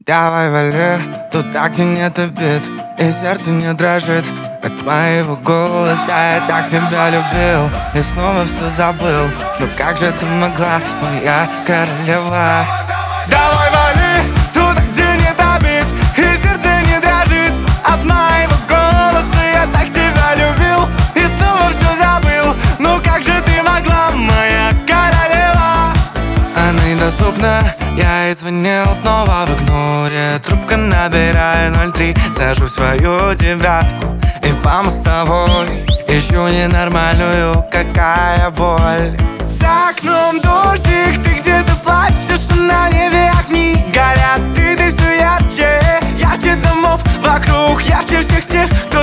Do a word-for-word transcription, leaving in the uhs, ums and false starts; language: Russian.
Давай вали туда, где нет обид, и сердце не дрожит от моего голоса. Я так тебя любил и снова все забыл. Ну как же ты могла, моя королева? Давай вали туда, где нет обид, и сердце не дрожит от моего голоса. Я так тебя любил и снова все забыл. Ну как же ты могла, моя королева? Она недоступна, я и звонил снова в игноре. Трубка набираю ноль три, сажу свою девятку и по мостовой ищу ненормальную, какая боль. За окном дождик, ты где-то плачешь, а на небе огни горят. Ты, ты все ярче, ярче домов вокруг, ярче всех тех, кто